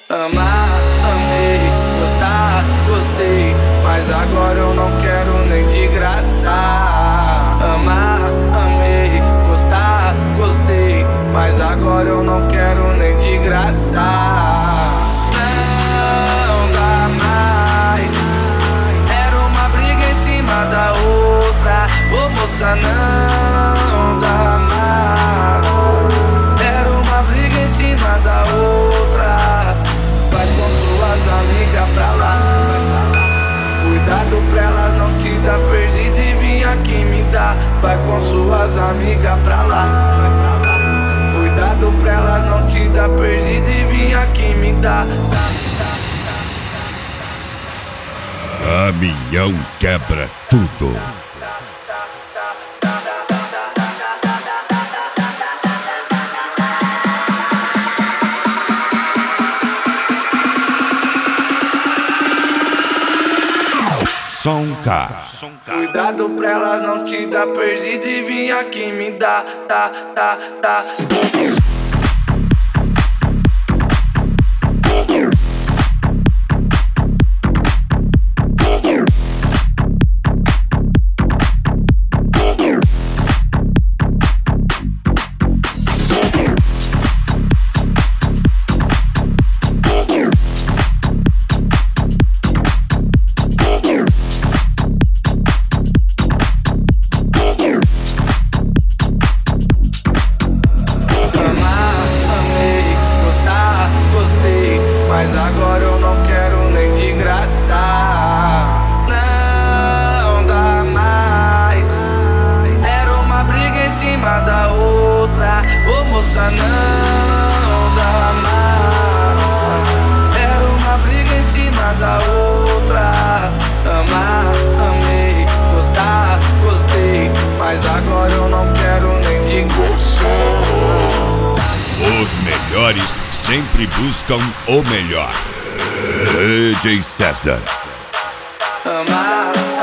Amar, amei, gostar, gostei, mas agora eu não quero nem de graça. Amar, amei, gostar, gostei, mas agora eu não quero nem de graça. Não dá mais, era uma briga em cima da outra. Ô moça, não dá mais, era uma briga em cima da outra. Vai com suas amigas pra lá, cuidado pra elas não te dar perdida e vir aqui me dar. Vai com suas amigas pra lá, cuidado pra elas não te dar perdida e vir aqui me dar. Caminhão quebra tudo. Som K. Cuidado pra elas não te dar perdida e vir aqui me dar, tá. Mas agora eu não quero nem de graça. Não dá mais, era uma briga em cima da outra. Ô moça, não dá mais, era uma briga em cima da outra. Amar, amei, gostar, gostei, mas agora eu não quero nem de graça. Os melhores sempre buscam o melhor. DJ César. Amar.